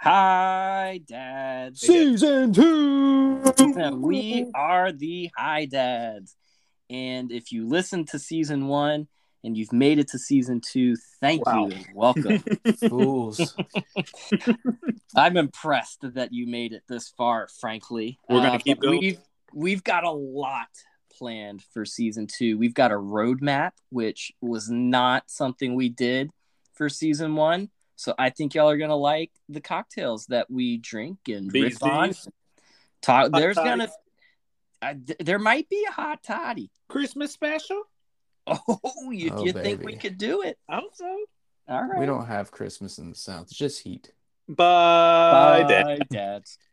Hi, Dads. Season 2! We are the Hi Dads. And if you listened to season 1 and you've made it to season 2, thank you and welcome. Fools. I'm impressed that you made it this far, frankly. We're going to keep going. We've got a lot planned for season 2. We've got a roadmap, which was not something we did for season 1. So I think y'all are going to like the cocktails that we drink and riff on. There might be a hot toddy. Christmas special? Oh, if you think we could do it. I hope so. All right. We don't have Christmas in the South. It's just heat. Bye, Dad. Dads.